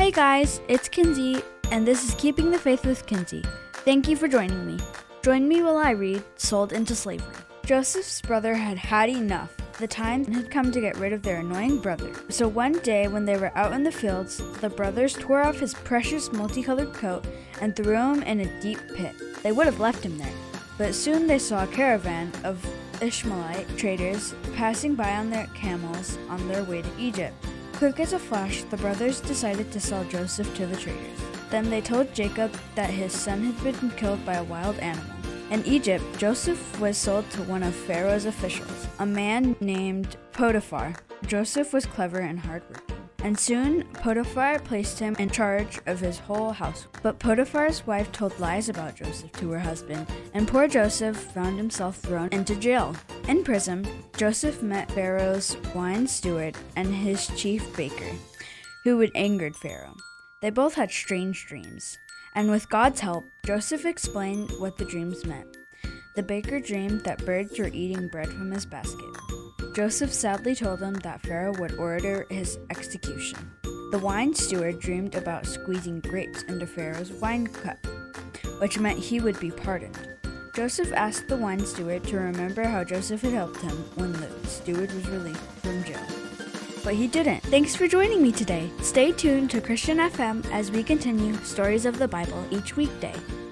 Hey guys, it's Kinsey, and this is Keeping the Faith with Kinsey. Thank you for joining me. Join me while I read Sold into Slavery. Joseph's brother had had enough. The time had come to get rid of their annoying brother. So one day when they were out in the fields, the brothers tore off his precious multicolored coat and threw him in a deep pit. They would have left him there, but soon they saw a caravan of Ishmaelite traders passing by on their camels on their way to Egypt. Quick as a flash, the brothers decided to sell Joseph to the traders. Then they told Jacob that his son had been killed by a wild animal. In Egypt, Joseph was sold to one of Pharaoh's officials, a man named Potiphar. Joseph was clever and hardworking, and soon Potiphar placed him in charge of his whole house. But Potiphar's wife told lies about Joseph to her husband, and poor Joseph found himself thrown into jail. In prison, Joseph met Pharaoh's wine steward and his chief baker, who had angered Pharaoh. They both had strange dreams, and with God's help, Joseph explained what the dreams meant. The baker dreamed that birds were eating bread from his basket. Joseph sadly told him that Pharaoh would order his execution. The wine steward dreamed about squeezing grapes into Pharaoh's wine cup, which meant he would be pardoned. Joseph asked the wine steward to remember how Joseph had helped him when the steward was released from jail. But he didn't. Thanks for joining me today. Stay tuned to Christian FM as we continue stories of the Bible each weekday.